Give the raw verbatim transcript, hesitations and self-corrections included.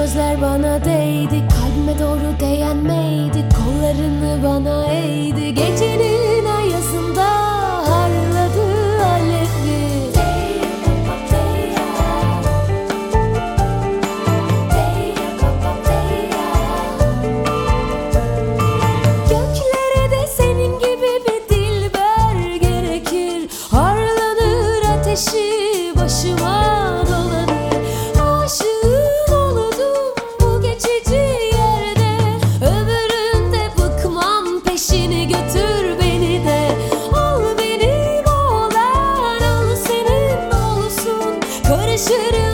gözler bana değdi, kalbime doğru değen meydi, kollarını bana eğdi. Gecenin ayazında harladı alevi. Göklere de senin gibi bir dilber gerekir. Harlanır ateşi başıma dolanır. Aşığın oldum bu geçici yerde, öbüründe bıkmam, peşini götür beni de. Al benim olan, al senin olsun, karışırım